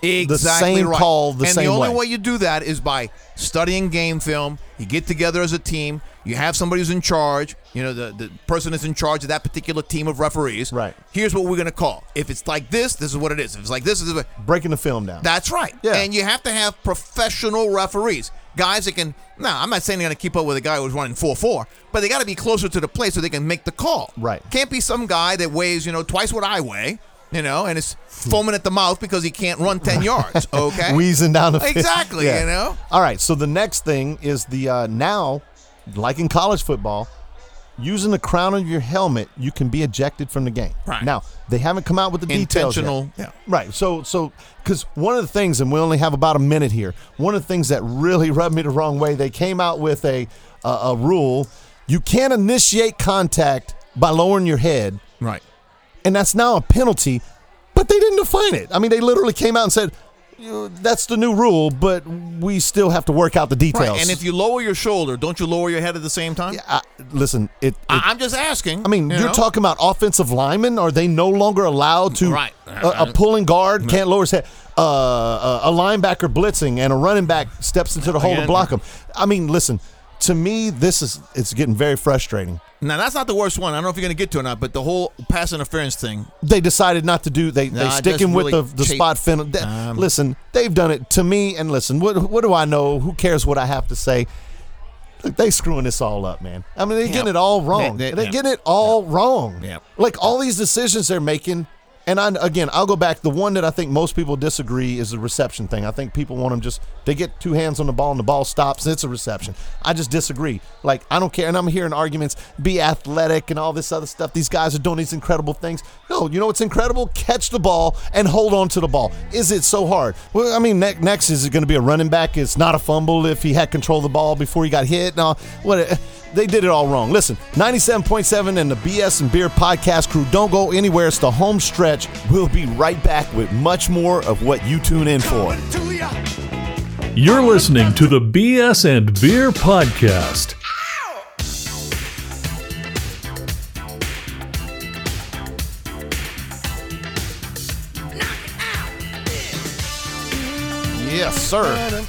the same way. And the only way you do that is by studying game film. You get together as a team. You have somebody who's in charge. The person that's in charge of that particular team of referees. Right. Here's what we're going to call. If it's like this is what it is. If it's like this is what. Breaking the film down. That's right. Yeah. And you have to have professional referees. Guys that can, I'm not saying they're going to keep up with a guy who's running 4.4, but they got to be closer to the play so they can make the call. Right. Can't be some guy that weighs, twice what I weigh, and is foaming at the mouth because he can't run 10 yards, okay? Wheezing down the field. Exactly, All right, so the next thing is now, like in college football, using the crown of your helmet, you can be ejected from the game. Right. Now, they haven't come out with the details yet. Yeah. Right. So because one of the things, and we only have about a minute here, one of the things that really rubbed me the wrong way, they came out with a rule. You can't initiate contact by lowering your head. Right. And that's now a penalty, but they didn't define it. I mean, they literally came out and said, that's the new rule, but we still have to work out the details. Right. And if you lower your shoulder, don't you lower your head at the same time? Yeah, listen, I'm just asking. I mean, you're talking about offensive linemen. Are they no longer allowed to? Right. A pulling guard can't lower his head. A linebacker blitzing and a running back steps into the hole to block him. I mean, listen. To me, it's getting very frustrating. Now, that's not the worst one. I don't know if you're going to get to it or not, but the whole pass interference thing. They decided not to do. They sticking with the spot fin. Listen, they've done it to me. And listen, what do I know? Who cares what I have to say? Look, they screwing this all up, man. I mean, they're getting it all wrong. They're getting it all wrong. Yeah. Like all these decisions they're making, And I'll go back. The one that I think most people disagree is the reception thing. I think people want them they get two hands on the ball and the ball stops and it's a reception. I just disagree. Like, I don't care. And I'm hearing arguments, be athletic and all this other stuff. These guys are doing these incredible things. No, you know what's incredible? Catch the ball and hold on to the ball. Is it so hard? Well, I mean, next is it going to be a running back? It's not a fumble if he had control of the ball before he got hit. No, they did it all wrong. Listen, 97.7 and the BS and Beer podcast crew, don't go anywhere. It's the home stretch. We'll be right back with much more of what you tune in for. You're listening to the BS and Beer podcast. Yes, sir.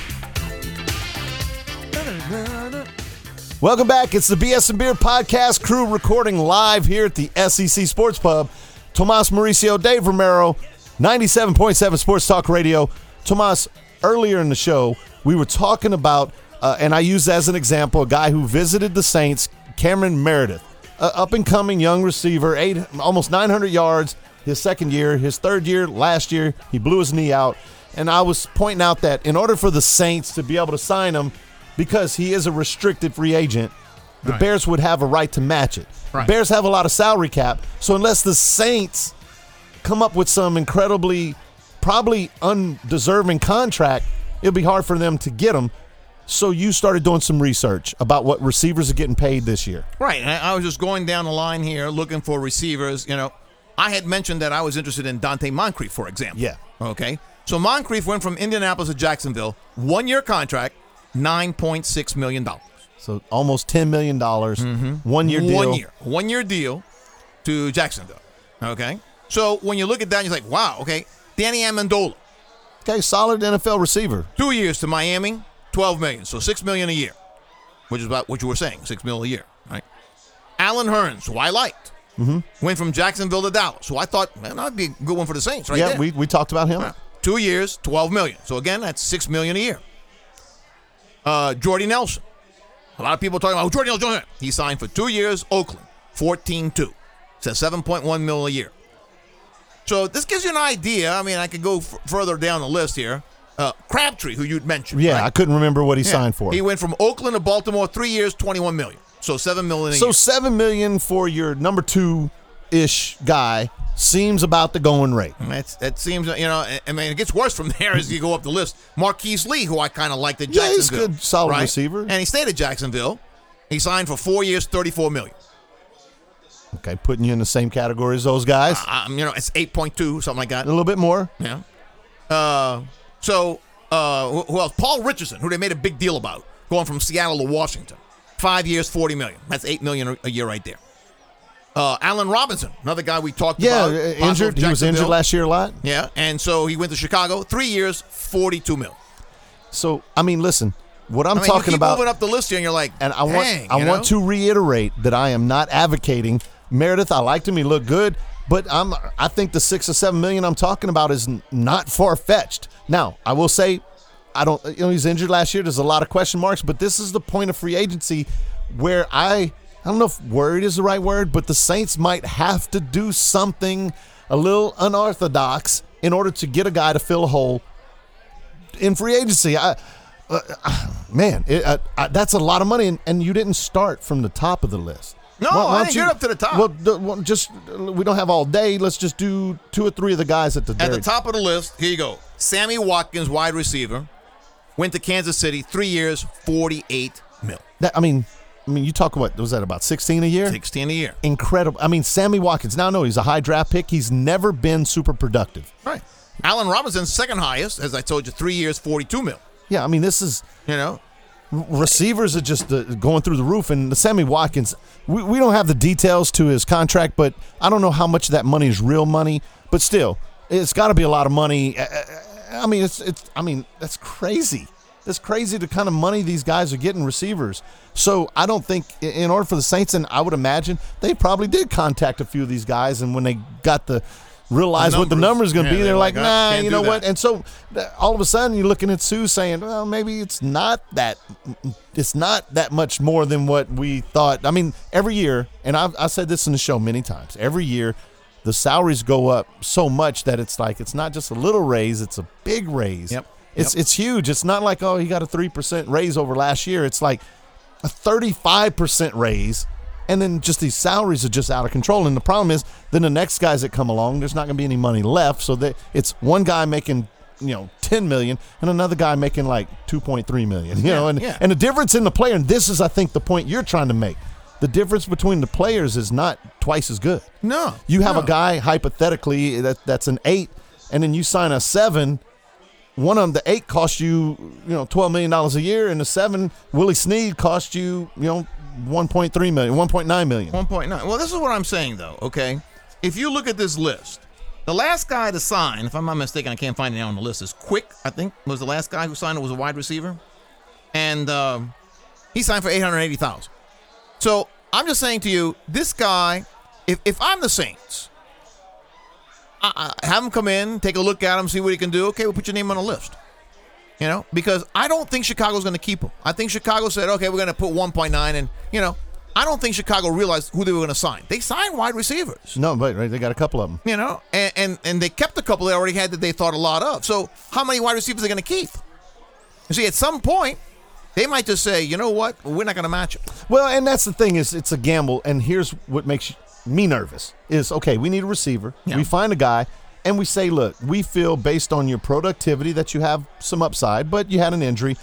Welcome back. It's the BS and Beer podcast crew recording live here at the SEC Sports Pub. Tomas Mauricio, Dave Romero, 97.7 Sports Talk Radio. Tomas, earlier in the show, we were talking about, and I used as an example, a guy who visited the Saints, Cameron Meredith, up-and-coming young receiver, almost 900 yards his second year. His third year, last year, he blew his knee out. And I was pointing out that in order for the Saints to be able to sign him, because he is a restricted free agent, the Bears would have a right to match it. Right. Bears have a lot of salary cap, so unless the Saints come up with some incredibly, probably undeserving contract, it'll be hard for them to get him. So you started doing some research about what receivers are getting paid this year. Right, and I was just going down the line here looking for receivers. You know, I had mentioned that I was interested in Dante Moncrief, for example. Yeah. Okay, so Moncrief went from Indianapolis to Jacksonville, 1-year contract, $9.6 million. So almost $10 million, 1 year deal. One year deal to Jacksonville. Okay. So when you look at that, you're like, wow, okay. Danny Amendola. Okay, solid NFL receiver. 2 years to Miami, $12 million. So $6 million a year, which is about what you were saying, $6 million a year. Right. Alan Hearns, who I liked, went from Jacksonville to Dallas. So I thought, man, that'd be a good one for the Saints, right? Yeah, there. we talked about him. 2 years, $12 million. So again, that's $6 million a year. Jordy Nelson. A lot of people talking about Jordy Nelson. He signed for 2 years, Oakland, 14-2. It's $7.1 million a year. So this gives you an idea. I mean, I could go further down the list here. Crabtree, who you'd mentioned. Yeah, right? I couldn't remember what he signed for. He went from Oakland to Baltimore, 3 years, $21 million. So $7 million a year. So $7 million for your number two-ish guy seems about the going rate. That seems, you know, I mean, it gets worse from there as you go up the list. Marquise Lee, who I kind of liked at Jacksonville. Yeah, he's a good, solid receiver. And he stayed at Jacksonville. He signed for 4 years, $34 million. Okay, putting you in the same category as those guys. You know, it's 8.2, something like that. A little bit more. Yeah. Who else? Paul Richardson, who they made a big deal about, going from Seattle to Washington. 5 years, $40 million. That's $8 million a year right there. Allen Robinson, another guy we talked about. Yeah, injured. He was injured last year a lot. Yeah, and so he went to Chicago. 3 years, $42 million. So, I mean, listen, what I'm talking you keep about. moving up the list here, and you're like, and I want to reiterate that I am not advocating Meredith. I liked him; he looked good, but I think the $6 or $7 million I'm talking about is not far fetched. Now, I will say, he's injured last year. There's a lot of question marks, but this is the point of free agency where I don't know if worried is the right word, but the Saints might have to do something a little unorthodox in order to get a guy to fill a hole in free agency. That's a lot of money, and you didn't start from the top of the list. No, I didn't get up to the top. Well, we don't have all day. Let's just do 2 or 3 of the guys at the top of the list. Here you go. Sammy Watkins, wide receiver, went to Kansas City, 3 years, $48 million. I mean, you talk what was that about 16 a year? 16 a year. Incredible. I mean, Sammy Watkins. Now, no, he's a high draft pick. He's never been super productive. Right. Allen Robinson's second highest, as I told you, 3 years, $42 million. Yeah, I mean, this is receivers are just going through the roof, and the Sammy Watkins. We don't have the details to his contract, but I don't know how much of that money is real money. But still, it's got to be a lot of money. I mean, that's crazy. It's crazy the kind of money these guys are getting, receivers. So I don't think, in order for the Saints, and I would imagine they probably did contact a few of these guys, and when they got realize what the number is going to be, they're like, nah, you know what? And so all of a sudden you're looking at Sue saying, well, maybe it's not that much more than what we thought. I mean, every year, and I've said this in the show many times, every year the salaries go up so much that it's like it's not just a little raise, it's a big raise. Yep. It's huge. It's not like, oh, he got a 3% raise over last year. It's like a 35% raise, and then just these salaries are just out of control. And the problem is then the next guys that come along, there's not going to be any money left. So that it's one guy making, $10 million and another guy making like $2.3 million, and the difference in the player, and this is, I think, the point you're trying to make. The difference between the players is not twice as good. No. You have a guy, hypothetically, that's an 8, and then you sign a 7. One of them, the 8 cost you, $12 million a year, and the 7, Willie Snead, cost you, $1.3 million, $1.9 million. 1.9. Well, this is what I'm saying, though, okay? If you look at this list, the last guy to sign, if I'm not mistaken, I can't find it now on the list, is Quick, I think, was the last guy who signed. It was a wide receiver. And he signed for $880,000. So I'm just saying to you, this guy, if I'm the Saints, have him come in, take a look at him, see what he can do. Okay, we'll put your name on the list. Because I don't think Chicago's going to keep him. I think Chicago said, okay, we're going to put 1.9, and, I don't think Chicago realized who they were going to sign. They signed wide receivers. No, but right, they got a couple of them. And they kept a couple they already had that they thought a lot of. So how many wide receivers are they going to keep? You see, at some point, they might just say, you know what, we're not going to match it. Well, and that's the thing is it's a gamble, and here's what makes me nervous is, okay, we need a receiver. Yeah. We find a guy, and we say, look, we feel based on your productivity that you have some upside, but you had an injury.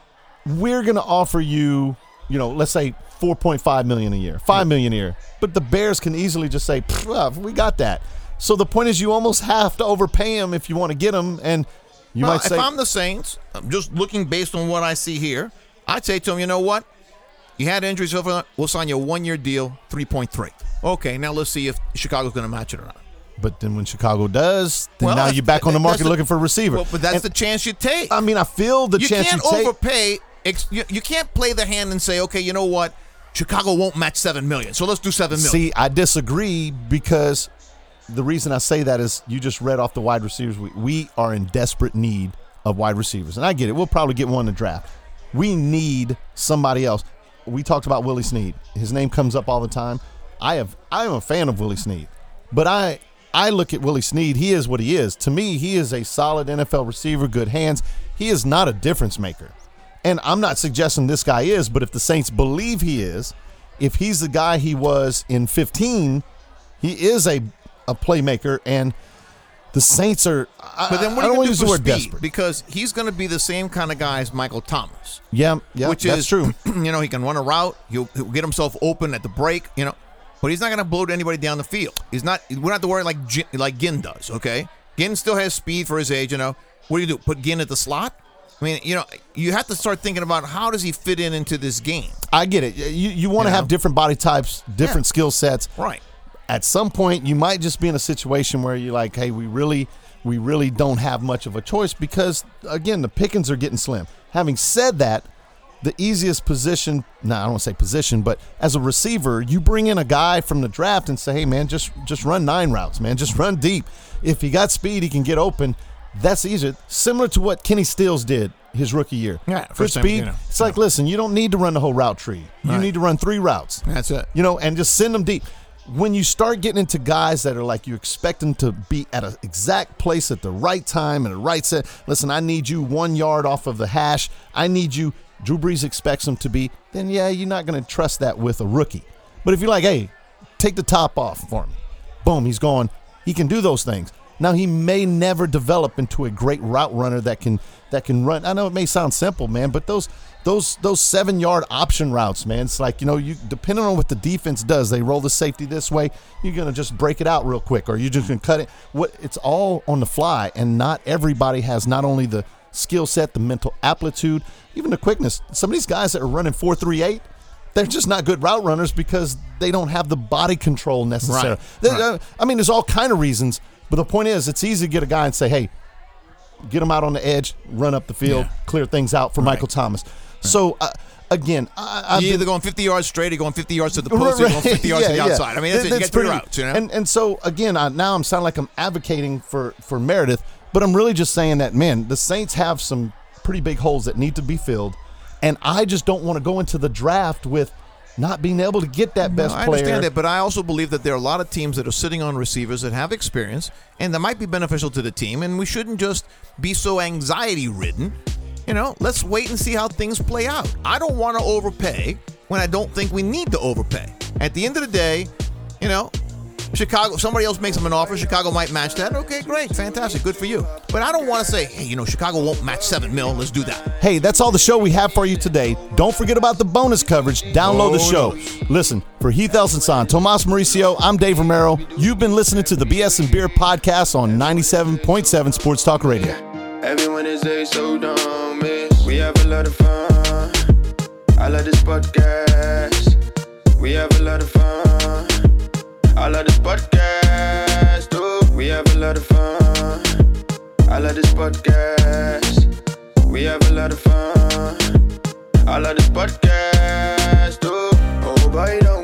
We're going to offer you, let's say $4.5 million a year, $5 million a year. But the Bears can easily just say, we got that. So the point is you almost have to overpay him if you want to get him, and you might say, if I'm the Saints, I'm just looking based on what I see here, I'd say to him, you know what? You had injuries, we'll sign you a 1-year deal, 3.3. Okay, now let's see if Chicago's going to match it or not. But then when Chicago does, then now you're back on the market looking for a receiver. Well, but that's the chance you take. I mean, I feel the chance you take. You can't overpay. You can't play the hand and say, okay, you know what? Chicago won't match $7 million, so let's do $7 million. See, I disagree because the reason I say that is you just read off the wide receivers. We are in desperate need of wide receivers, and I get it. We'll probably get one in the draft. We need somebody else. We talked about Willie Snead. His name comes up all the time. I am a fan of Willie Snead, but I look at Willie Snead. He is what he is. To me, he is a solid NFL receiver, good hands. He is not a difference maker. And I'm not suggesting this guy is, but if the Saints believe he is, if he's the guy he was in 15, he is a playmaker, and the Saints are. But then what are you going to do for speed? Desperate. Because he's going to be the same kind of guy as Michael Thomas. Yeah, that's true. He can run a route. He'll get himself open at the break. But he's not going to blow anybody down the field. We're not have to worry like Ginn does. Okay, Ginn still has speed for his age. What do you do? Put Ginn at the slot? I mean, you have to start thinking about how does he fit into this game. I get it. You want to have different body types, different skill sets. Right. At some point, you might just be in a situation where you're like, hey, we really don't have much of a choice because, again, the pickings are getting slim. Having said that, the easiest position, I don't want to say position, but as a receiver, you bring in a guy from the draft and say, hey, man, just run 9 routes, man. Just run deep. If he got speed, he can get open. That's easier. Similar to what Kenny Stills did his rookie year. Yeah, for speed. It's like, listen, you don't need to run the whole route tree. You need to run 3 routes. That's it. And just send them deep. When you start getting into guys that are like you expect them to be at an exact place at the right time and the right set. Listen, I need you 1 yard off of the hash. I need you. Drew Brees expects them to be. Then, you're not going to trust that with a rookie. But if you're like, hey, take the top off for him. Boom, he's gone. He can do those things. Now, he may never develop into a great route runner that can run. I know it may sound simple, man, but those 7-yard option routes, man, it's like, you depending on what the defense does, they roll the safety this way, you're going to just break it out real quick, or you're just going to cut it. It's all on the fly, and not everybody has not only the skill set, the mental aptitude, even the quickness. Some of these guys that are running 4.38, they're just not good route runners because they don't have the body control necessarily. Right. I mean, there's all kind of reasons. But the point is, it's easy to get a guy and say, hey, get him out on the edge, run up the field, clear things out for Michael Thomas. Right. So, again, you're either going 50 yards straight or going 50 yards to the post or you're going 50 yards to the outside. I mean, that's it. You get 3 routes, And so, again, now I'm sounding like I'm advocating for Meredith, but I'm really just saying that, man, the Saints have some pretty big holes that need to be filled, and I just don't want to go into the draft with not being able to get that best I player. understand that, but I also believe that there are a lot of teams that are sitting on receivers that have experience, and that might be beneficial to the team, and we shouldn't just be so anxiety-ridden. Let's wait and see how things play out. I don't want to overpay when I don't think we need to overpay. At the end of the day, Chicago, if somebody else makes them an offer, Chicago might match that. Okay, great, fantastic, good for you. But I don't want to say, hey, Chicago won't match $7 million. Let's do that. Hey, that's all the show we have for you today. Don't forget about the bonus coverage. Download the show. Listen, for Heath Elson, Tomas Mauricio, I'm Dave Romero. You've been listening to the BS and Beer podcast on 97.7 Sports Talk Radio. Everyone is so dumb, we have a lot of fun. I love this podcast. We have a lot of fun. I love this podcast, oh, we have a lot of fun. I love this podcast. We have a lot of fun. I love this podcast, oh, boy, don't